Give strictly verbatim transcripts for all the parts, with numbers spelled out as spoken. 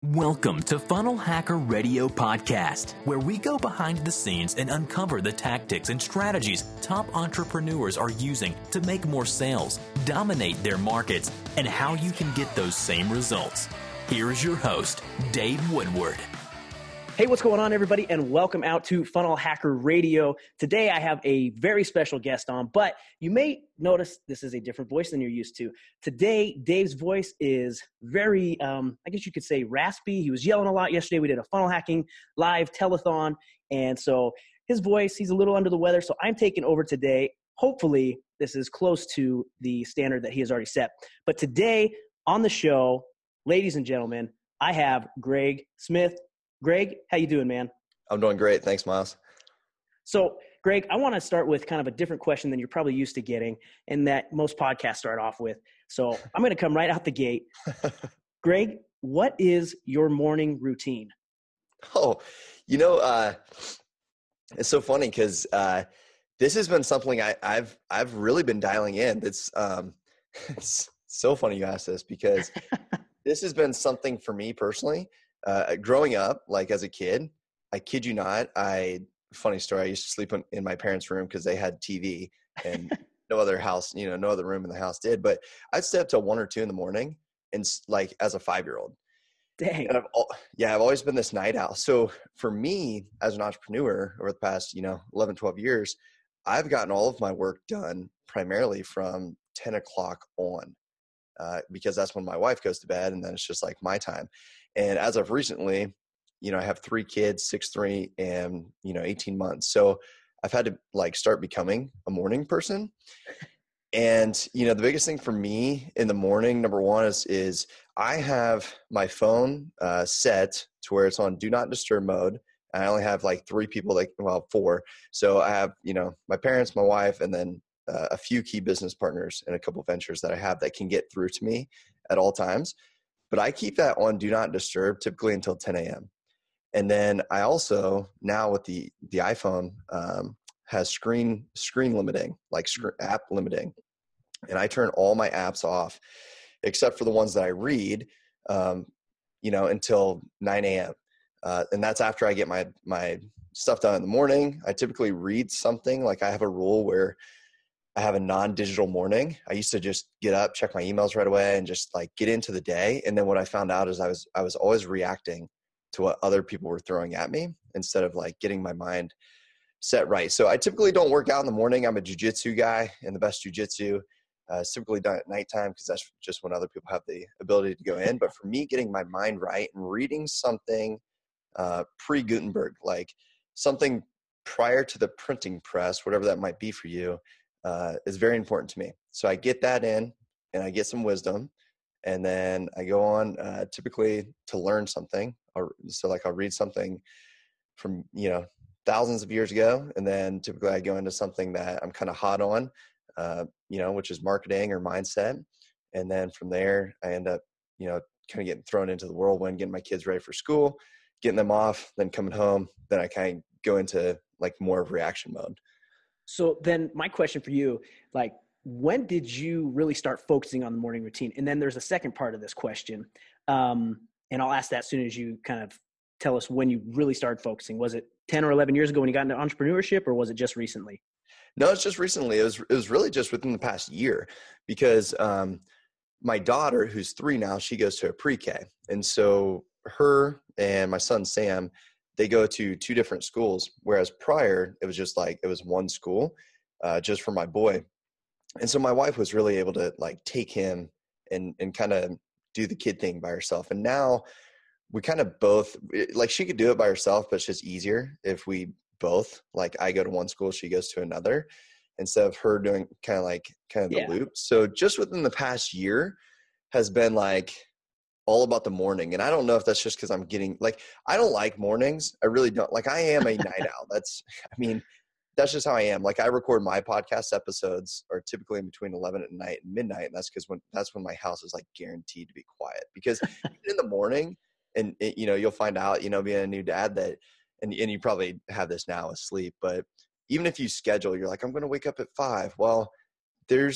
Welcome to Funnel Hacker Radio Podcast, where we go behind the scenes and uncover the tactics and strategies top entrepreneurs are using to make more sales, dominate their markets, and how you can get those same results. Here is your host, Dave Woodward. Hey, what's going on, everybody, and welcome out to Funnel Hacker Radio. Today, I have a very special guest on, but you may notice this is a different voice than you're used to. Today, Dave's voice is very, um, I guess you could say, raspy. He was yelling a lot yesterday. We did a funnel hacking live telethon, and so his voice, he's a little under the weather, so I'm taking over today. Hopefully, this is close to the standard that he has already set. But today, on the show, ladies and gentlemen, I have Greg Smith. Greg, how you doing, man? I'm doing great. Thanks, Miles. So, Greg, I want to start with kind of a different question than you're probably used to getting, and that most podcasts start off with. So I'm going to come right out the gate. Greg, what is your morning routine? Oh, you know, uh, it's so funny because uh, this has been something I, I've I've really been dialing in. It's um, it's so funny you asked this because this has been something for me personally. Uh, growing up, like as a kid, I kid you not, I, funny story, I used to sleep in, in my parents' room because they had T V and no other house, you know, no other room in the house did, but I'd stay up till one or two in the morning and like as a five-year-old. Dang. And I've, yeah, I've always been this night owl. So for me as an entrepreneur over the past, you know, eleven, twelve years, I've gotten all of my work done primarily from ten o'clock on. Uh, because that's when my wife goes to bed and then it's just like my time. And as of recently, you know, I have three kids, six, three, and, you know, eighteen months. So I've had to like start becoming a morning person. And, you know, the biggest thing for me in the morning, number one is, is I have my phone uh, set to where it's on do not disturb mode. I only have like three people, like, well, four. So I have, you know, my parents, my wife, and then Uh, a few key business partners and a couple of ventures that I have that can get through to me at all times. But I keep that on do not disturb typically until ten a.m. And then I also now with the the iPhone um, has screen screen limiting, like sc- app limiting, and I turn all my apps off except for the ones that I read, um, you know, until nine a.m. Uh, and that's after I get my my stuff done in the morning. I typically read something. Like I have a rule where I have a non-digital morning. I used to just get up, check my emails right away and just like get into the day. And then what I found out is I was, I was always reacting to what other people were throwing at me instead of like getting my mind set right. So I typically don't work out in the morning. I'm a jujitsu guy, and the best jujitsu uh, is typically done at nighttime because that's just when other people have the ability to go in. But for me, getting my mind right and reading something uh, pre-Gutenberg, like something prior to the printing press, whatever that might be for you, Uh, is very important to me. So I get that in and I get some wisdom, and then I go on uh, typically to learn something. Or, so like I'll read something from, you know, thousands of years ago. And then typically I go into something that I'm kind of hot on, uh, you know, which is marketing or mindset. And then from there, I end up, you know, kind of getting thrown into the whirlwind, getting my kids ready for school, getting them off, then coming home. Then I kind of go into like more of reaction mode. So then my question for you, like, when did you really start focusing on the morning routine? And then there's a second part of this question. Um, and I'll ask that as soon as you kind of tell us when you really started focusing. Was it ten or eleven years ago when you got into entrepreneurship, or was it just recently? No, it's just recently. It was, it was really just within the past year because um, my daughter, who's three now, she goes to a pre-K. And so her and my son, Sam, they go to two different schools, whereas prior it was just like, it was one school uh, just for my boy. And so my wife was really able to like take him and, and kind of do the kid thing by herself. And now we kind of both, like she could do it by herself, but it's just easier if we both, like I go to one school, she goes to another, instead of her doing kind of like kind of the Yeah. loop. So just within the past year has been like all about the morning. And I don't know if that's just because I'm getting like, I don't like mornings. I really don't. Like I am a night owl. That's, I mean, that's just how I am. Like I record my podcast episodes are typically in between eleven at night and midnight. And that's because when that's when my house is like guaranteed to be quiet, because in the morning and it, you know, you'll find out, you know, being a new dad that, and, and you probably have this now with sleep, but even if you schedule, you're like, I'm going to wake up at five. Well, there's,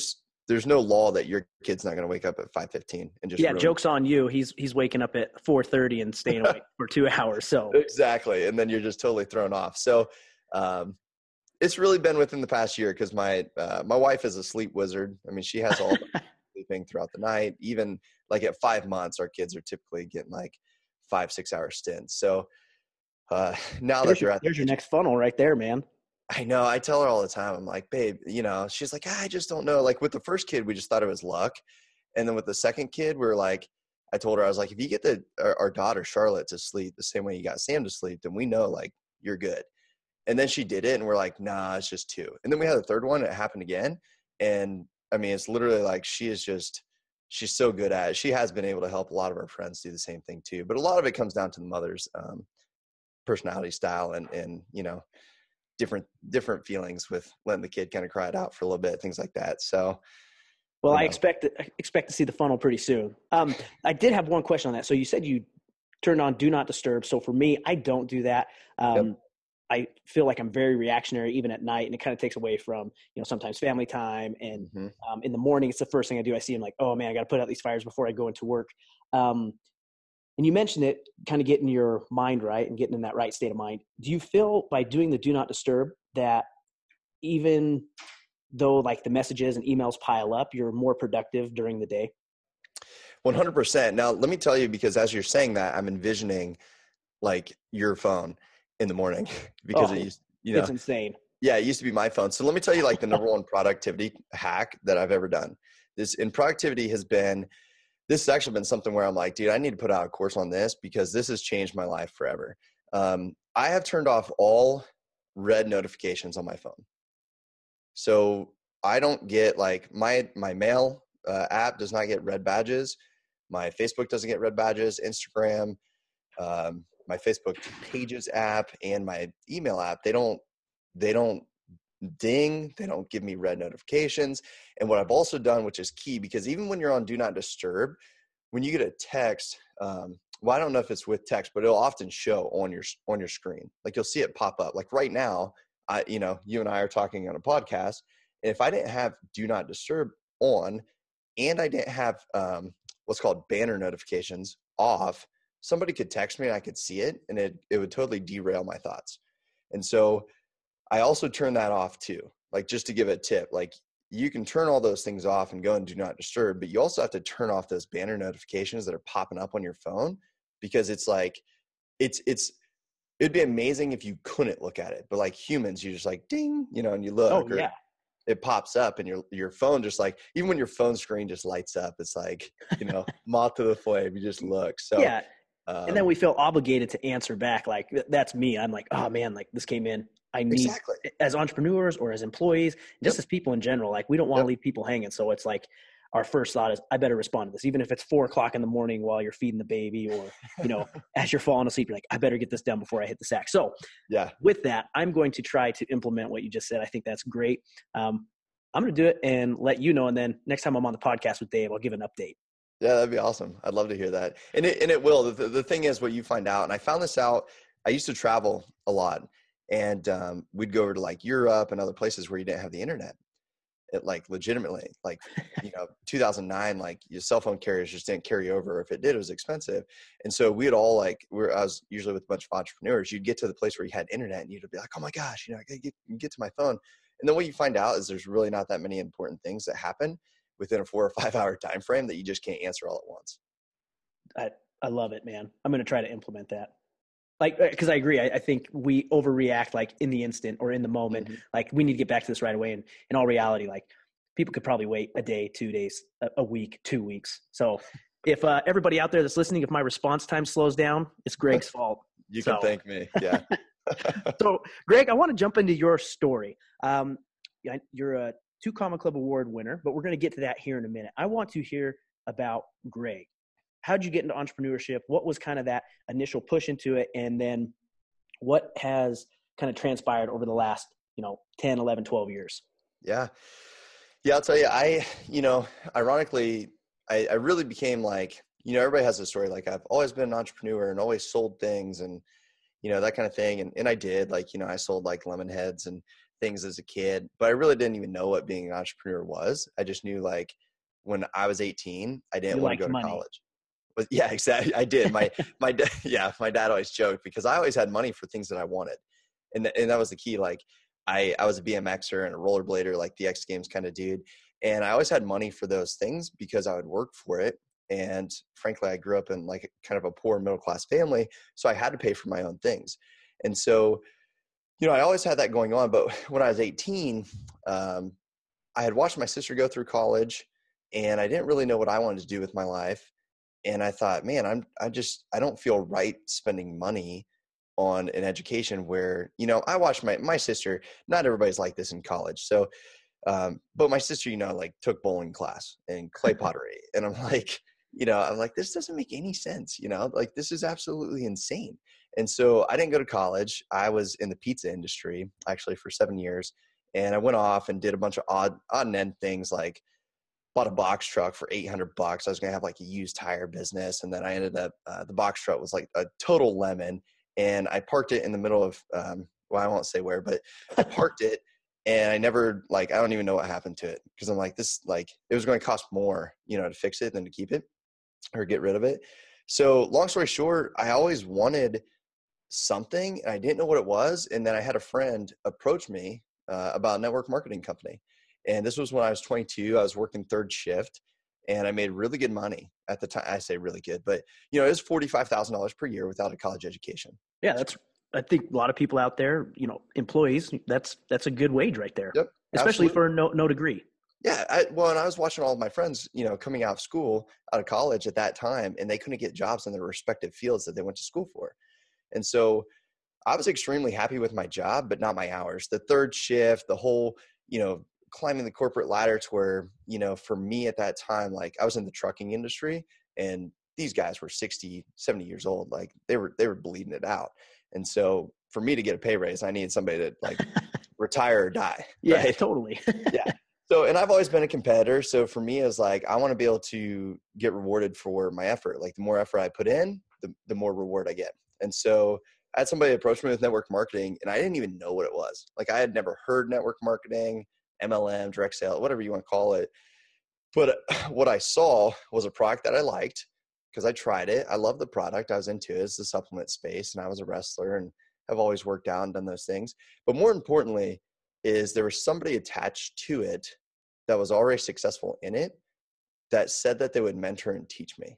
there's no law that your kid's not going to wake up at five fifteen and just yeah. ruin Joke's on you. He's he's waking up at four thirty and staying awake for two hours. So exactly, and then you're just totally thrown off. So um, it's really been within the past year because my uh, my wife is a sleep wizard. I mean, she has all the sleeping throughout the night. Even like at five months, our kids are typically getting like five six hour stints. So uh, now there's that they're your, at there's the your next funnel right there, man. I know. I tell her all the time. I'm like, babe, you know, she's like, I just don't know. Like with the first kid, we just thought it was luck. And then with the second kid, we we're like, I told her, I was like, if you get the, our, our daughter, Charlotte, to sleep the same way you got Sam to sleep, then we know like you're good. And then she did it and we're like, nah, it's just two. And then we had a third one. And it happened again. And I mean, it's literally like, she is just, she's so good at it. She has been able to help a lot of our friends do the same thing too. But a lot of it comes down to the mother's um, personality style and, and, you know, different different feelings with letting the kid kind of cry it out for a little bit, things like that. So well, you know. I expect I expect to see the funnel pretty soon. Um, I did have one question on that. So you said you turned on Do Not Disturb. So for me, I don't do that. Um, yep. I feel like I'm very reactionary even at night, and it kind of takes away from, you know, sometimes family time. And mm-hmm. um, in the morning, it's the first thing I do. I see him like, oh man, I got to put out these fires before I go into work. Um, And you mentioned it, kind of getting your mind right and getting in that right state of mind. Do you feel by doing the Do Not Disturb that even though like the messages and emails pile up, you're more productive during the day? one hundred percent. Now, let me tell you, because as you're saying that, I'm envisioning like your phone in the morning because oh, it used, you know, it's insane. Yeah, it used to be my phone. So let me tell you like the number one productivity hack that I've ever done. This in productivity has been This has actually been something where I'm like, dude, I need to put out a course on this because this has changed my life forever. Um, I have turned off all red notifications on my phone. So I don't get like my, my mail uh, app does not get red badges. My Facebook doesn't get red badges, Instagram, um, my Facebook pages app and my email app. They don't, they don't ding. They don't give me red notifications. And what I've also done, which is key, because even when you're on Do Not Disturb, when you get a text, um, well, I don't know if it's with text, but it'll often show on your, on your screen. Like you'll see it pop up. Like right now, I, you know, you and I are talking on a podcast. And if I didn't have Do Not Disturb on, and I didn't have um, what's called banner notifications off, somebody could text me and I could see it, and it, it would totally derail my thoughts. And so I also turn that off too. Like just to give a tip, like you can turn all those things off and go and Do Not Disturb, but you also have to turn off those banner notifications that are popping up on your phone, because it's like, it's, it's, it'd be amazing if you couldn't look at it, but like humans, you just like ding, you know, and you look, oh, yeah. It pops up and your, your phone just like, even when your phone screen just lights up, it's like, you know, moth to the flame, you just look. So, yeah. Um, and then we feel obligated to answer back. Like that's me. I'm like, oh man, like this came in. I need exactly. as entrepreneurs or as employees, just yep. as people in general, like we don't want to yep. leave people hanging. So it's like our first thought is I better respond to this, even if it's four o'clock in the morning while you're feeding the baby, or, you know, as you're falling asleep, you're like, I better get this done before I hit the sack. So yeah, with that, I'm going to try to implement what you just said. I think that's great. Um, I'm going to do it and let you know. And then next time I'm on the podcast with Dave, I'll give an update. Yeah, that'd be awesome. I'd love to hear that. And it, and it will. The, the thing is what you find out, and I found this out, I used to travel a lot, and um, we'd go over to like Europe and other places where you didn't have the internet. It like legitimately, like, you know, two thousand nine, like your cell phone carriers just didn't carry over. If it did, it was expensive. And so we'd all like, we're, I was usually with a bunch of entrepreneurs, you'd get to the place where you had internet and you'd be like, oh my gosh, you know, I gotta get, get to my phone. And then what you find out is there's really not that many important things that happen within a four or five hour time frame that you just can't answer all at once. I, I love it, man. I'm going to try to implement that. Like, because I agree. I, I think we overreact like in the instant or in the moment. Mm-hmm. Like we need to get back to this right away. And in all reality, like people could probably wait a day, two days, a, a week, two weeks. So if uh, everybody out there that's listening, if my response time slows down, it's Greg's fault. You so. can thank me. Yeah. So Greg, I want to jump into your story. Um, you're a Two Comma Club Award winner, but we're going to get to that here in a minute. I want to hear about Greg. How'd you get into entrepreneurship? What was kind of that initial push into it? And then what has kind of transpired over the last, you know, ten, eleven, twelve years? Yeah. Yeah. I'll tell you, I, you know, ironically, I, I really became like, you know, everybody has a story. Like I've always been an entrepreneur and always sold things and, you know, that kind of thing. And, and I did, like, you know, I sold like lemon heads and things as a kid, but I really didn't even know what being an entrepreneur was. I just knew like when I was eighteen, I didn't You want to liked go to money. college. But yeah, exactly. I did. My, my, da- yeah, my dad always joked because I always had money for things that I wanted. And, th- and that was the key. Like I, I was a B M Xer and a rollerblader, like the X Games kind of dude. And I always had money for those things because I would work for it. And frankly, I grew up in like kind of a poor middle class family. So I had to pay for my own things. And so, you know, I always had that going on. But when I was eighteen, um, I had watched my sister go through college and I didn't really know what I wanted to do with my life. And I thought, man, I'm, I just, I don't feel right spending money on an education where, you know, I watched my, my sister, not everybody's like this in college. So, um, but my sister, you know, like took bowling class and clay pottery. And I'm like, you know, I'm like, this doesn't make any sense, you know, like this is absolutely insane. And so I didn't go to college. I was in the pizza industry actually for seven years. And I went off and did a bunch of odd, odd and end things like bought a box truck for eight hundred bucks. I was going to have like a used tire business. And then I ended up, uh, the box truck was like a total lemon. And I parked it in the middle of, um, well, I won't say where, but I parked it and I never like, I don't even know what happened to it. Cause I'm like, this, like, it was going to cost more, you know, to fix it than to keep it or get rid of it. So long story short, I always wanted something and I didn't know what it was. And then I had a friend approach me uh, about a network marketing company. And this was when I was twenty-two. I was working third shift and I made really good money at the time. I say really good, but you know, it was forty-five thousand dollars per year without a college education. Yeah. That's, I think a lot of people out there, you know, employees, that's, that's a good wage right there. Yep, especially absolutely. for no, no degree. Yeah. I, well, and I was watching all of my friends, you know, coming out of school, out of college at that time, and they couldn't get jobs in their respective fields that they went to school for. And so I was extremely happy with my job, but not my hours. The third shift, the whole, you know, climbing the corporate ladder to where, you know, for me at that time, like I was in the trucking industry and these guys were sixty, seventy years old. Like they were, they were bleeding it out. And so for me to get a pay raise, I needed somebody to like retire or die. Yeah, right? totally. Yeah. So, and I've always been a competitor. So for me, it's like, I want to be able to get rewarded for my effort. Like the more effort I put in, the, the more reward I get. And so I had somebody approach me with network marketing and I didn't even know what it was. Like I had never heard network marketing, M L M, direct sale, whatever you want to call it. But what I saw was a product that I liked because I tried it. I love the product. I was into it. It's the supplement space and I was a wrestler and have always worked out and done those things. But more importantly is there was somebody attached to it that was already successful in it that said that they would mentor and teach me.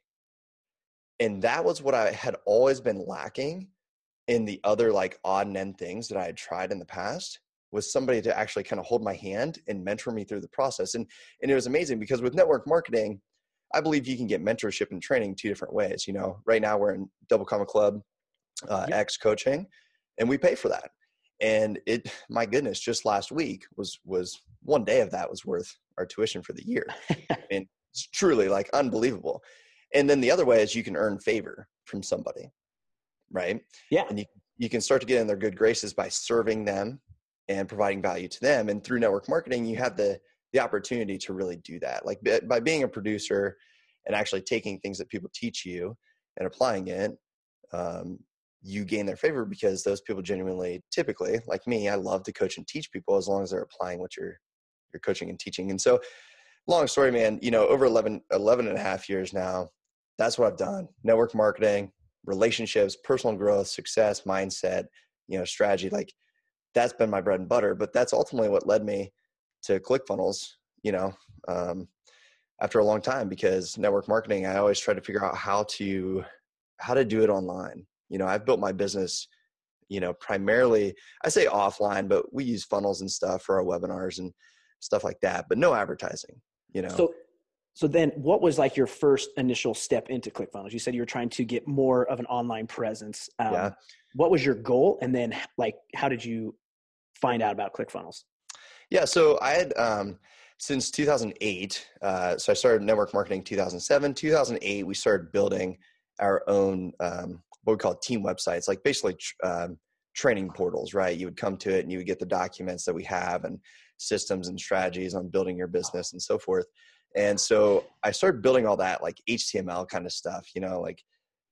And that was what I had always been lacking in the other like odd and end things that I had tried in the past, was somebody to actually kind of hold my hand and mentor me through the process. And, and it was amazing because with network marketing, I believe you can get mentorship and training two different ways. You know, right now we're in Double Comma Club, uh, Yep. X coaching, and we pay for that. And it, my goodness, just last week was, was one day of that was worth our tuition for the year. I mean, it's truly like unbelievable. And then the other way is you can earn favor from somebody, right? Yeah. And you, you can start to get in their good graces by serving them and providing value to them. And through network marketing, you have the, the opportunity to really do that. Like by being a producer and actually taking things that people teach you and applying it, um, you gain their favor because those people genuinely, typically like me, I love to coach and teach people as long as they're applying what you're, you're coaching and teaching. And so long story, man, you know, over eleven, eleven and a half years now, that's what I've done. Network marketing, relationships, personal growth, success, mindset, you know, strategy, like that's been my bread and butter, but that's ultimately what led me to ClickFunnels, you know, um, after a long time, because network marketing, I always try to figure out how to, how to do it online. You know, I've built my business, you know, primarily, I say offline, but we use funnels and stuff for our webinars and stuff like that, but no advertising, you know? So, so then what was like your first initial step into ClickFunnels? You said you were trying to get more of an online presence. Um, Yeah. What was your goal? And then like, how did you find out about ClickFunnels? Yeah. So I had, um, since two thousand eight, uh, so I started network marketing two thousand seven, two thousand eight, we started building our own, um, what we call team websites, like basically um, training portals, right? You would come to it and you would get the documents that we have and systems and strategies on building your business and so forth. And so I started building all that like H T M L kind of stuff, you know, like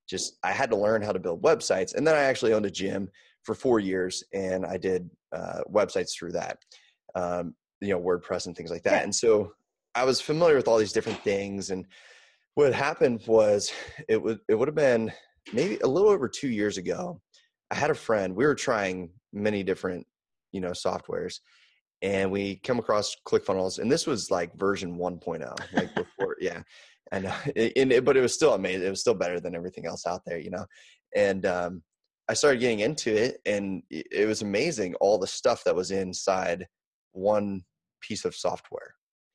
just, I had to learn how to build websites. And then I actually owned a gym for four years and I did uh, websites through that, um, you know, WordPress and things like that. Yeah. And so I was familiar with all these different things. And what happened was it would, it would have been maybe a little over two years ago. I had a friend, we were trying many different, you know, softwares, and we come across ClickFunnels, and this was like version one point oh, like before. Yeah. And, uh, it, it, but it was still amazing. It was still better than everything else out there, you know? And, um, I started getting into it, and it, it was amazing. All the stuff that was inside one piece of software.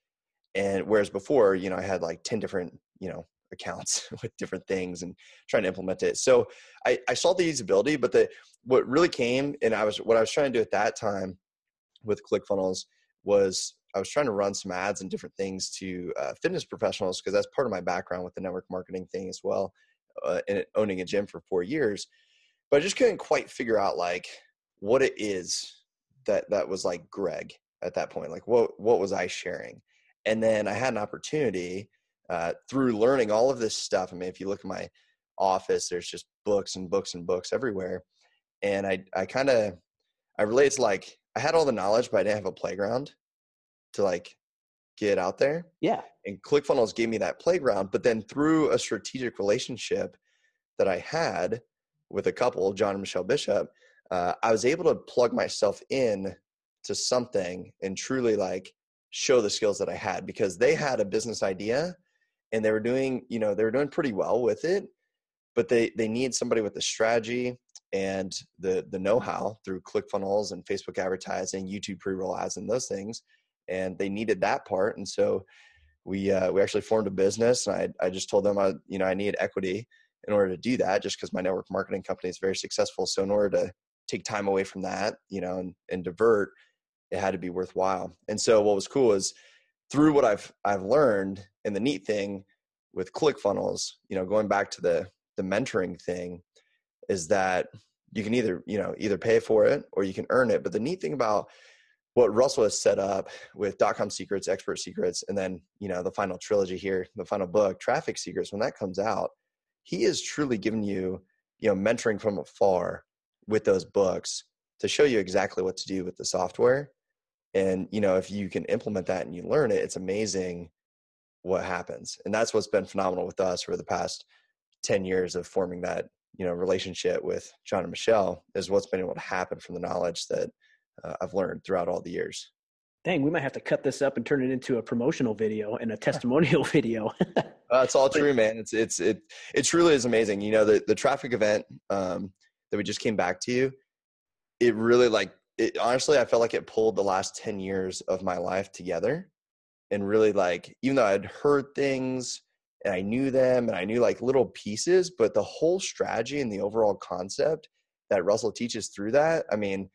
And whereas before, you know, I had like ten different, you know, accounts with different things and trying to implement it. So I, I saw the usability, but the, what really came, and I was, what I was trying to do at that time with ClickFunnels was I was trying to run some ads and different things to uh, fitness professionals, because that's part of my background with the network marketing thing as well, uh, and owning a gym for four years. But I just couldn't quite figure out like what it is that, that was like Greg at that point. Like what, what was I sharing? And then I had an opportunity uh, through learning all of this stuff. I mean, if you look at my office, there's just books and books and books everywhere. And I, I kind of, I relate to like, I had all the knowledge, but I didn't have a playground to like get out there. Yeah. And ClickFunnels gave me that playground. But then through a strategic relationship that I had with a couple, John and Michelle Bishop, uh, I was able to plug myself in to something and truly like show the skills that I had, because they had a business idea and they were doing, you know, they were doing pretty well with it, but they, they need somebody with the strategy and the, the know-how through ClickFunnels and Facebook advertising, YouTube pre-roll ads and those things. And they needed that part. And so we, uh, we actually formed a business, and I, I just told them, I, you know, I need equity in order to do that, just because my network marketing company is very successful. So in order to take time away from that, you know, and, and divert, it had to be worthwhile. And so what was cool is through what I've, I've learned, and the neat thing with ClickFunnels, you know, going back to the, the mentoring thing, is that you can either, you know, either pay for it or you can earn it. But the neat thing about what Russell has set up with Dot-Com Secrets, Expert Secrets, and then, you know, the final trilogy here, the final book, Traffic Secrets, when that comes out, he is truly giving you, you know, mentoring from afar with those books to show you exactly what to do with the software. And, you know, if you can implement that and you learn it, it's amazing what happens. And that's what's been phenomenal with us over the past ten years of forming that, you know, relationship with John and Michelle, is what's been able to happen from the knowledge that uh, I've learned throughout all the years. Dang, we might have to cut this up and turn it into a promotional video and a testimonial video. uh, it's all true, man. It's, it's, it, it truly is amazing. You know, the, the traffic event um, that we just came back to, it really like, it, honestly, I felt like it pulled the last ten years of my life together. And really like, even though I'd heard things and I knew them and I knew like little pieces, but the whole strategy and the overall concept that Russell teaches through that, I mean,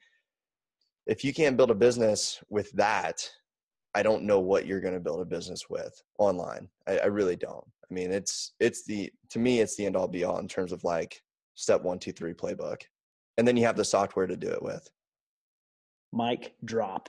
if you can't build a business with that, I don't know what you're going to build a business with online. I, I really don't. I mean, it's, it's the, to me, it's the end all be all in terms of like step one, two, three playbook. And then you have the software to do it with. Mic drop.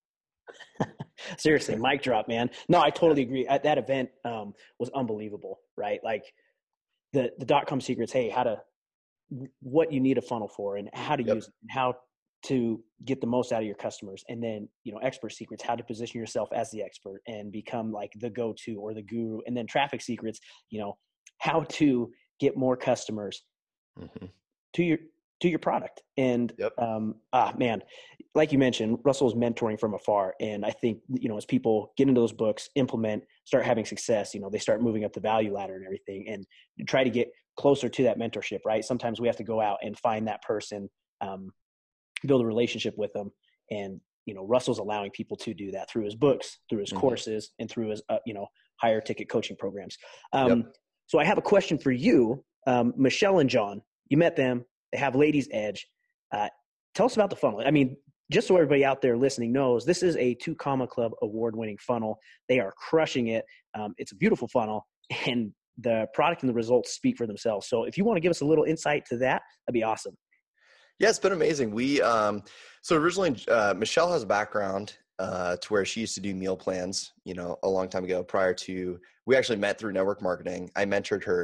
Seriously, mic drop, man. No, I totally agree. At that event um, was unbelievable, right? Like the, the dot-com secrets, hey, how to, what you need a funnel for and how to yep. use it and how to get the most out of your customers. And then, you know, expert secrets, how to position yourself as the expert and become like the go-to or the guru. And then traffic secrets, you know, how to get more customers mm-hmm. to your, to your product. And, yep. um, ah, man, like you mentioned, Russell's mentoring from afar. And I think, you know, as people get into those books, implement, start having success, you know, they start moving up the value ladder and everything and try to get closer to that mentorship, right? Sometimes we have to go out and find that person, um, build a relationship with them. And, you know, Russell's allowing people to do that through his books, through his mm-hmm. courses, and through his, uh, you know, higher ticket coaching programs. Um, yep. So I have a question for you. Um, Michelle and John, you met them. They have Ladies Edge. Uh, tell us about the funnel. I mean, just so everybody out there listening knows, this is a two comma club award-winning funnel. They are crushing it. Um, it's a beautiful funnel, and the product and the results speak for themselves. So if you want to give us a little insight to that, that'd be awesome. Yeah, it's been amazing. We, um, so originally, uh, Michelle has a background uh, to where she used to do meal plans, you know, a long time ago prior to, we actually met through network marketing. I mentored her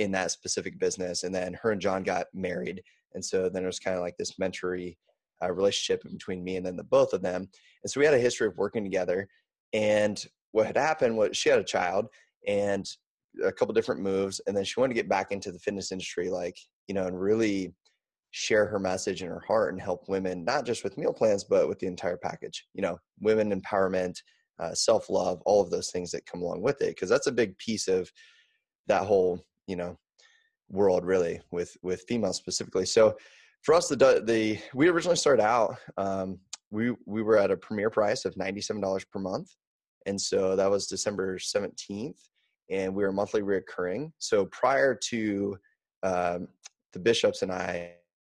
in that specific business. And then her and John got married. And so then it was kind of like this mentory uh, relationship between me and then the both of them. And so we had a history of working together. And what had happened was she had a child and a couple different moves. And then she wanted to get back into the fitness industry, like, you know, and really share her message in her heart and help women, not just with meal plans, but with the entire package, you know, women empowerment, uh, self-love, all of those things that come along with it. Cause that's a big piece of that whole, you know, world really with, with females specifically. So for us, the, the, we originally started out, um, we, we were at a premier price of ninety-seven dollars per month. And so that was December seventeenth and we were monthly reoccurring. So prior to, um, the Bishops and I,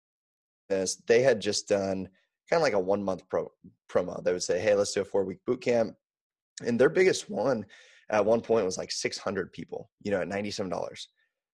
as they had just done kind of like a one month pro, promo. They would say, hey, let's do a four week boot camp. And their biggest one at one point was like six hundred people, you know, at ninety-seven dollars.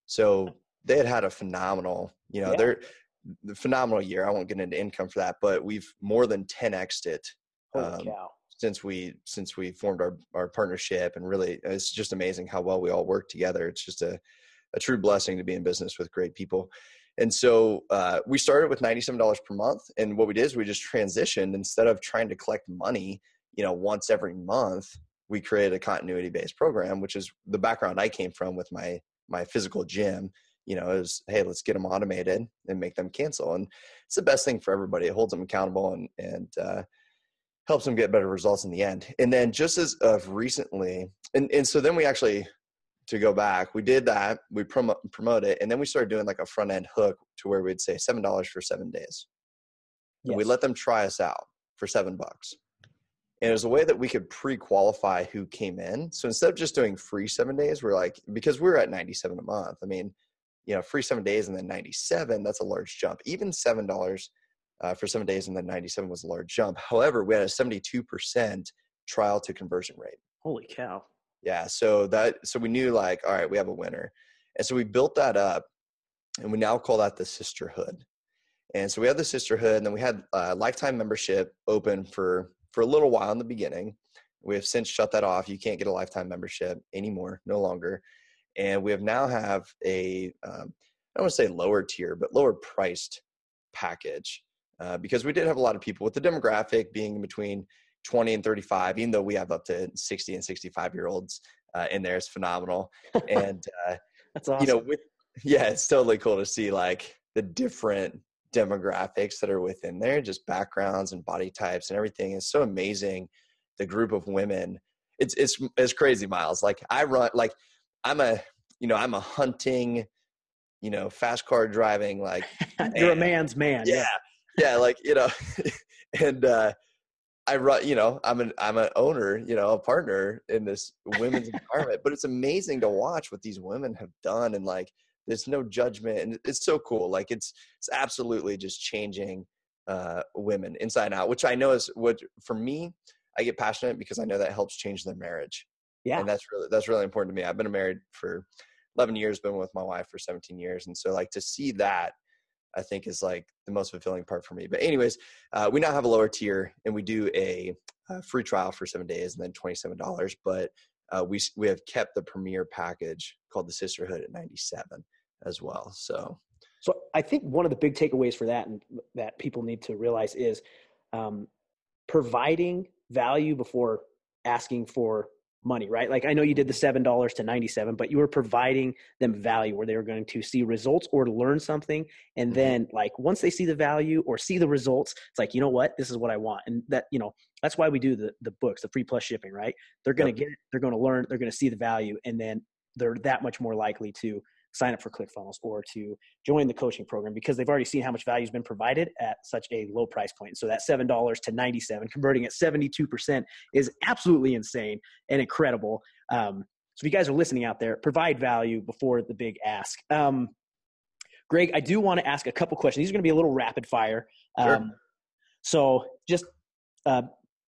So they had had a phenomenal, you know, yeah. they're the phenomenal year. I won't get into income for that, but we've more than ten X'd it um, since we, since we formed our, our partnership. And really, it's just amazing how well we all work together. It's just a, a true blessing to be in business with great people. And so uh, we started with ninety-seven dollars per month. And what we did is we just transitioned. Instead of trying to collect money, you know, once every month, we created a continuity-based program, which is the background I came from with my, my physical gym. You know, it was, hey, let's get them automated and make them cancel. And it's the best thing for everybody. It holds them accountable and, and uh, helps them get better results in the end. And then just as of recently, and, and so then we actually, to go back, we did that, we promo, promote it, and then we started doing like a front end hook to where we'd say seven dollars for seven days. Yes. And we let them try us out for seven bucks. And it was a way that we could pre-qualify who came in. So instead of just doing free seven days, we're like, because we were at ninety-seven a month. I mean, you know, free seven days and then ninety-seven, that's a large jump. Even seven dollars uh, for seven days and then ninety-seven was a large jump. However, we had a seventy-two percent trial to conversion rate. Holy cow. Yeah. So that, so we knew like, all right, we have a winner. And so we built that up and we now call that the sisterhood. And so we had the sisterhood and then we had a lifetime membership open for, for a little while in the beginning. We have since shut that off. You can't get a lifetime membership anymore, no longer. And we have now have a, um, I don't want to say lower tier, but lower priced package uh, because we did have a lot of people with the demographic being in between twenty and thirty-five, even though we have up to sixty and sixty-five year olds uh, in there. It's phenomenal. And, uh, that's awesome. You know, with, yeah, it's totally cool to see like the different demographics that are within there, just backgrounds and body types and everything. It's so amazing. The group of women, it's, it's, it's crazy, Miles. Like I run, like I'm a, you know, I'm a hunting, you know, fast car driving, like you're a man's man. Yeah. Yeah. Like, you know, and, uh, I run, you know, I'm an, I'm an owner, you know, a partner in this women's environment, but it's amazing to watch what these women have done. And like, there's no judgment and it's so cool. Like it's, it's absolutely just changing uh, women inside and out, which I know is what, for me, I get passionate because I know that helps change their marriage. Yeah. And that's really, that's really important to me. I've been married for eleven years, been with my wife for seventeen years. And so like to see that, I think is like the most fulfilling part for me. But anyways, uh, we now have a lower tier and we do a, a free trial for seven days and then twenty-seven dollars. But uh, we, we have kept the premier package called the Sisterhood at ninety-seven as well. So, so I think one of the big takeaways for that and that people need to realize is um, providing value before asking for money, right? Like I know you did the seven dollars to ninety-seven, but you were providing them value where they were going to see results or to learn something. And then like, once they see the value or see the results, it's like, you know what, this is what I want. And that, you know, that's why we do the, the books, the free plus shipping, right? They're going to yep. get it. They're going to learn, they're going to see the value. And then they're that much more likely to sign up for ClickFunnels or to join the coaching program because they've already seen how much value has been provided at such a low price point. So that seven dollars to ninety-seven, converting at seventy-two percent is absolutely insane and incredible. Um, so if you guys are listening out there, provide value before the big ask. Um, Greg, I do want to ask a couple questions. These are going to be a little rapid fire. Um, sure. So just uh,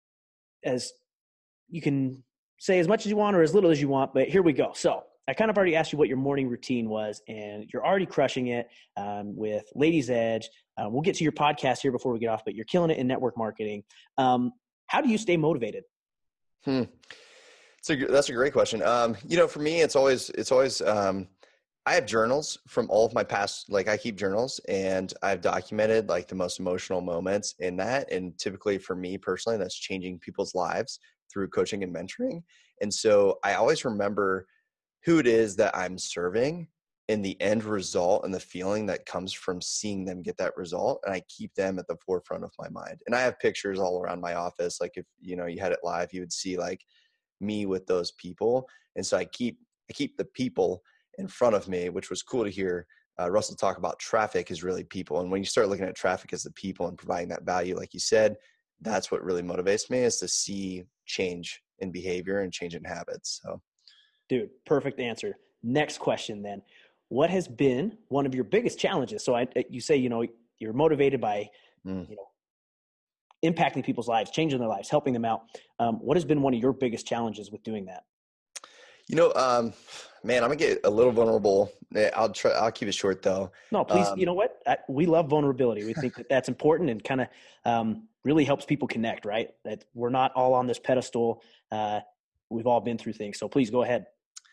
as you can say as much as you want or as little as you want, but here we go. So I kind of already asked you what your morning routine was, and you're already crushing it um, with Ladies Edge. Uh, we'll get to your podcast here before we get off, but you're killing it in network marketing. Um, how do you stay motivated? Hmm. So that's a great question. Um, you know, for me, it's always, it's always um, I have journals from all of my past, like I keep journals and I've documented like the most emotional moments in that. And typically for me personally, that's changing people's lives through coaching and mentoring. And so I always remember who it is that I'm serving and the end result and the feeling that comes from seeing them get that result. And I keep them at the forefront of my mind. And I have pictures all around my office. Like if, you know, you had it live, you would see like me with those people. And so I keep, I keep the people in front of me, which was cool to hear uh, Russell talk about traffic is really people. And when you start looking at traffic as the people and providing that value, like you said, that's what really motivates me, is to see change in behavior and change in habits. So, dude, perfect answer. Next question then. What has been one of your biggest challenges? So I, you say, you know, you're motivated by, mm. you know, impacting people's lives, changing their lives, helping them out. Um, what has been one of your biggest challenges with doing that? You know, um, man, I'm gonna get a little vulnerable. I'll try. I'll keep it short though. No, please. Um, you know what? I, we love vulnerability. We think that that's important and kind of um, really helps people connect. Right? That we're not all on this pedestal. Uh, we've all been through things. So please go ahead.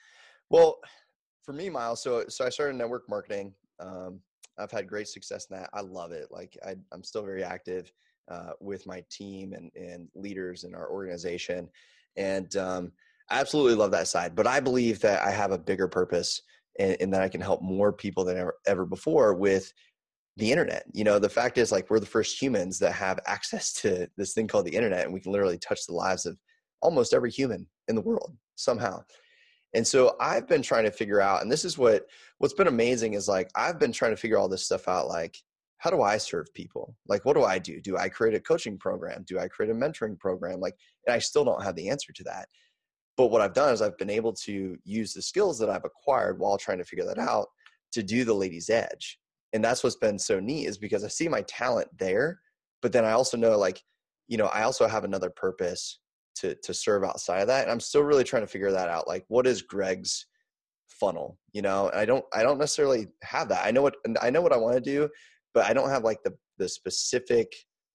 Well, for me, Miles. So, so I started network marketing. Um, I've had great success in that. I love it. Like I, I'm still very active uh, with my team and and leaders in our organization, and um, I absolutely love that side, but I believe that I have a bigger purpose and, and that I can help more people than ever, ever before with the internet. You know, the fact is like we're the first humans that have access to this thing called the internet, and we can literally touch the lives of almost every human in the world somehow. And so I've been trying to figure out, and this is what, what's been amazing is like, I've been trying to figure all this stuff out. Like, how do I serve people? Like, what do I do? Do I create a coaching program? Do I create a mentoring program? Like, and I still don't have the answer to that. But what I've done is I've been able to use the skills that I've acquired while trying to figure that out to do the Ladies Edge. And that's what's been so neat, is because I see my talent there, but then I also know like, you know, I also have another purpose to, to serve outside of that. And I'm still really trying to figure that out. Like, what is Greg's funnel? You know, and I don't, I don't necessarily have that. I know what, I know what I want to do, but I don't have like the, the specific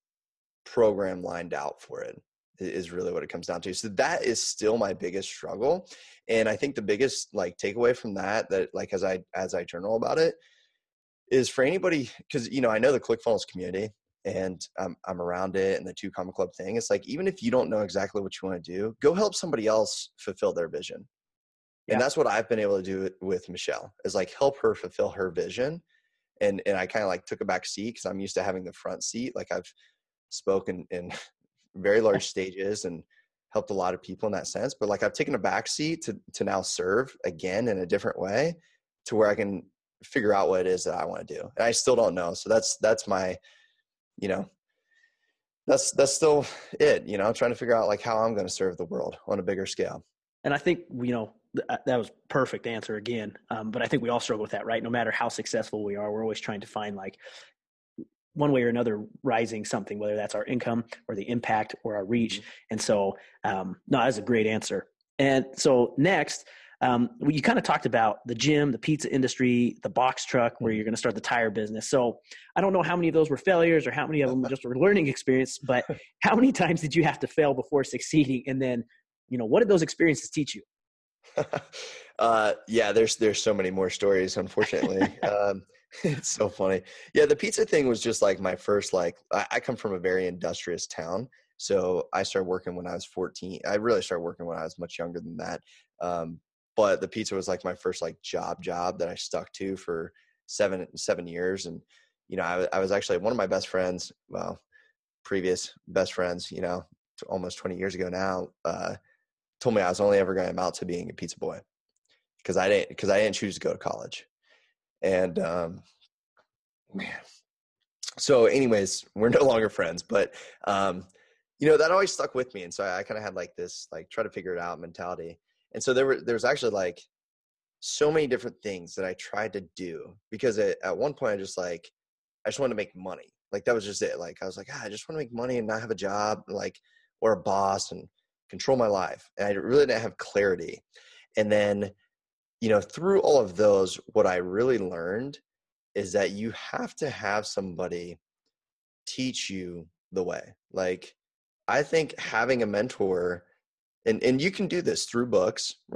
program lined out for it. Is really what it comes down to. So that is still my biggest struggle. And I think the biggest like takeaway from that, that like, as I, as I journal about it, is for anybody, cause you know, I know the ClickFunnels community and I'm, I'm around it and the Two Comma Club thing. It's like, even if you don't know exactly what you want to do, go help somebody else fulfill their vision. Yeah. And that's what I've been able to do with Michelle, is like help her fulfill her vision. And, and I kind of like took a back seat, cause I'm used to having the front seat. Like I've spoken in very large stages and helped a lot of people in that sense. But like I've taken a back seat to, to now serve again in a different way, to where I can figure out what it is that I want to do. And I still don't know. So that's, that's my, you know, that's, that's still it, you know, I'm trying to figure out like how I'm going to serve the world on a bigger scale. And I think, you know, th- that was perfect answer again. Um, but I think we all struggle with that, right? No matter how successful we are, we're always trying to find like one way or another rising something, whether that's our income or the impact or our reach. And so, um, no, that's a great answer. And so next, um, you kind of talked about the gym, the pizza industry, the box truck, where you're going to start the tire business. So I don't know how many of those were failures or how many of them just were learning experience, but how many times did you have to fail before succeeding? And then, you know, what did those experiences teach you? uh, yeah, there's, there's so many more stories, unfortunately. um, It's so funny. Yeah, the pizza thing was just like my first, like, I, I come from a very industrious town. So I started working when I was fourteen. I really started working when I was much younger than that. Um, but the pizza was like my first like job job that I stuck to for seven, seven years. And, you know, I, I was actually one of my best friends, well, previous best friends, you know, almost twenty years ago now, uh, told me I was only ever going to amount to being a pizza boy, because I didn't, because I didn't choose to go to college. And, um, man, so anyways, we're no longer friends, but, um, you know, that always stuck with me. And so I, I kind of had like this, like try to figure it out mentality. And so there were, there was actually like so many different things that I tried to do, because at, at one point I just like, I just wanted to make money. Like that was just it. Like, I was like, ah, I just want to make money and not have a job, like, or a boss, and control my life. And I really didn't have clarity. And then, you know, through all of those, what I really learned is that you have to have somebody teach you the way. Like, I think having a mentor, and, and you can do this through books, right?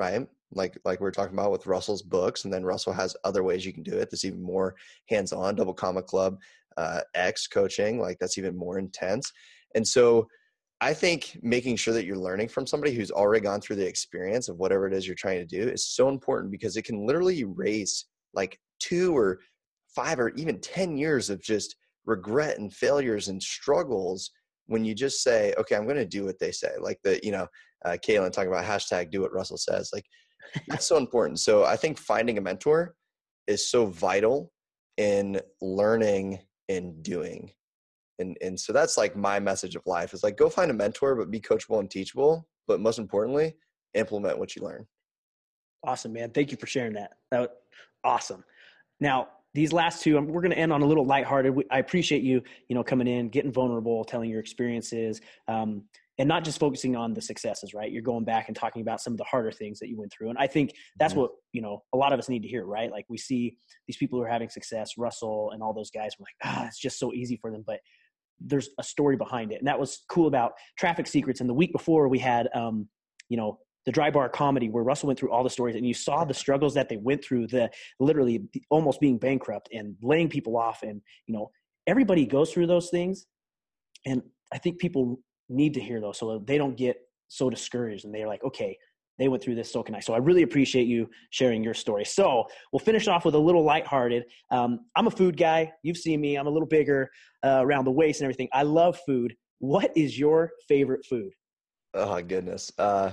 like like we we're talking about with Russell's books, and then Russell has other ways you can do it that's even more hands-on. Double Comma Club uh, X coaching, like that's even more intense. And so I think making sure that you're learning from somebody who's already gone through the experience of whatever it is you're trying to do is so important, because it can literally erase like two or five or even ten years of just regret and failures and struggles when you just say, okay, I'm going to do what they say. Like the, you know, uh, Kaylin talking about hashtag do what Russell says. Like that's so important. So I think finding a mentor is so vital in learning and doing. And, and so that's like my message of life is like, go find a mentor, but be coachable and teachable. But most importantly, implement what you learn. Awesome, man. Thank you for sharing that. That was awesome. Now, these last two, we're going to end on a little lighthearted. I appreciate you, you know, coming in, getting vulnerable, telling your experiences, um, and not just focusing on the successes, right? You're going back and talking about some of the harder things that you went through. And I think that's mm-hmm. what, you know, a lot of us need to hear, right? Like we see these people who are having success, Russell and all those guys, we're like, ah, it's just so easy for them. But there's a story behind it. And that was cool about Traffic Secrets. And the week before we had, um, you know, the Dry Bar Comedy, where Russell went through all the stories, and you saw the struggles that they went through, the literally almost being bankrupt and laying people off. And, you know, everybody goes through those things. And I think people need to hear those so they don't get so discouraged and they're like, okay, they went through this, so can I. So I really appreciate you sharing your story. So we'll finish off with a little lighthearted. Um, I'm a food guy. You've seen me. I'm a little bigger uh, around the waist and everything. I love food. What is your favorite food? Oh, goodness. Uh,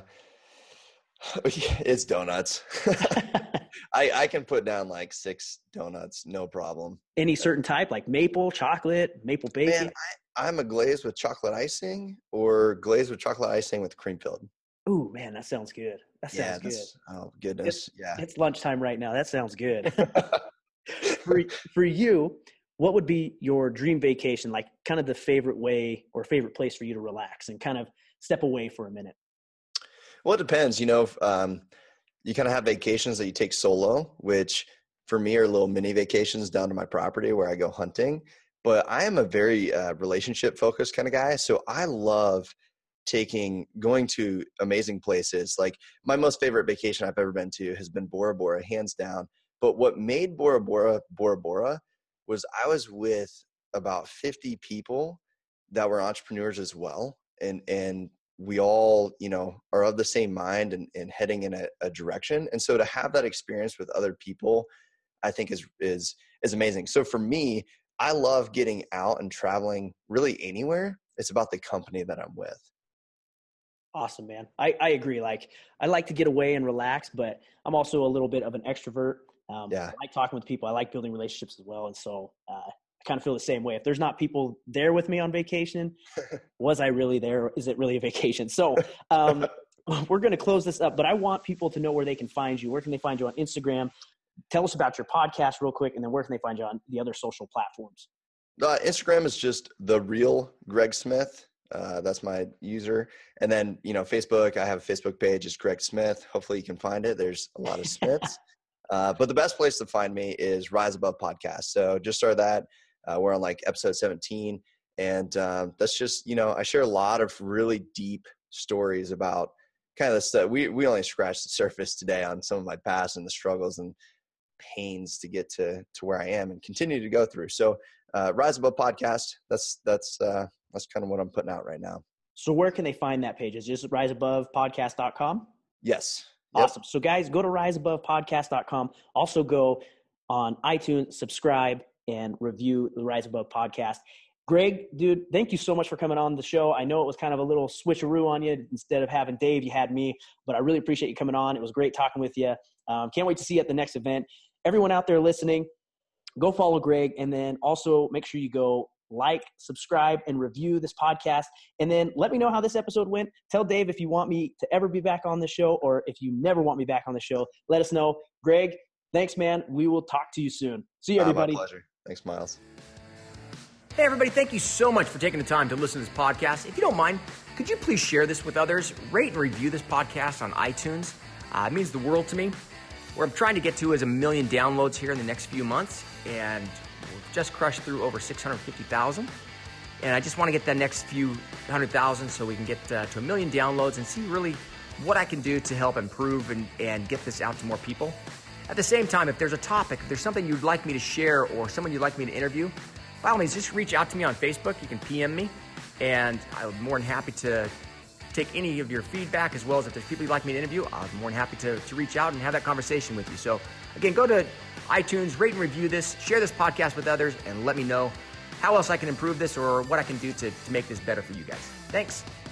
it's donuts. I, I can put down like six donuts, no problem. Any certain type, like maple, chocolate, maple bacon? Man, I, I'm a glazed with chocolate icing or glazed with chocolate icing with cream filled. Ooh, man, that sounds good. That sounds yeah, good. Oh, goodness. It's, yeah. It's lunchtime right now. That sounds good. for, for you, what would be your dream vacation, like kind of the favorite way or favorite place for you to relax and kind of step away for a minute? Well, it depends. You know, um, you kind of have vacations that you take solo, which for me are little mini vacations down to my property where I go hunting. But I am a very uh, relationship focused kind of guy. So I love taking, going to amazing places. Like my most favorite vacation I've ever been to has been Bora Bora, hands down. But what made Bora Bora Bora Bora was I was with about fifty people that were entrepreneurs as well. And, and we all, you know, are of the same mind and, and heading in a, a direction. And so to have that experience with other people, I think is, is, is amazing. So for me, I love getting out and traveling really anywhere. It's about the company that I'm with. Awesome, man. I, I agree. Like I like to get away and relax, but I'm also a little bit of an extrovert. Um, yeah. I like talking with people. I like building relationships as well. And so, uh, I kind of feel the same way. If there's not people there with me on vacation, was I really there? Is it really a vacation? So um, we're going to close this up, but I want people to know where they can find you. Where can they find you on Instagram? Tell us about your podcast real quick, and then where can they find you on the other social platforms? Uh, Instagram is just The Real Greg Smith. Uh, that's my user. And then, you know, Facebook, I have a Facebook page. It's Greg Smith. Hopefully you can find it. There's a lot of Smiths. uh, but the best place to find me is Rise Above Podcast. So just start that. Uh, we're on like episode seventeen. And um, that's just, you know, I share a lot of really deep stories about kind of the stuff. We, we only scratched the surface today on some of my past and the struggles and pains to get to, to where I am and continue to go through. So uh, Rise Above Podcast, that's, that's, uh, that's kind of what I'm putting out right now. So where can they find that page? Is it just rise above podcast dot com? Yes. Awesome. Yep. So guys, go to rise above podcast dot com. Also go on iTunes, subscribe, and review the Rise Above podcast. Greg, dude, thank you so much for coming on the show. I know it was kind of a little switcheroo on you. Instead of having Dave, you had me, but I really appreciate you coming on. It was great talking with you. Um, can't wait to see you at the next event. Everyone out there listening, go follow Greg, and then also make sure you go like, subscribe, and review this podcast. And then let me know how this episode went. Tell Dave if you want me to ever be back on the show, or if you never want me back on the show, let us know. Greg, thanks, man. We will talk to you soon. See you, everybody. Uh, my pleasure. Thanks, Miles. Hey, everybody. Thank you so much for taking the time to listen to this podcast. If you don't mind, could you please share this with others? Rate and review this podcast on iTunes. Uh, it means the world to me. Where I'm trying to get to is a million downloads here in the next few months, and we've just crushed through over six hundred fifty thousand. And I just want to get that next few hundred thousand so we can get uh, to a million downloads and see really what I can do to help improve and, and get this out to more people. At the same time, if there's a topic, if there's something you'd like me to share or someone you'd like me to interview, by all means, just reach out to me on Facebook. You can P M me, and I'm more than happy to take any of your feedback, as well as if there's people you'd like me to interview, I'm more than happy to, to reach out and have that conversation with you. So again, go to iTunes, rate and review this, share this podcast with others, and let me know how else I can improve this or what I can do to, to make this better for you guys. Thanks.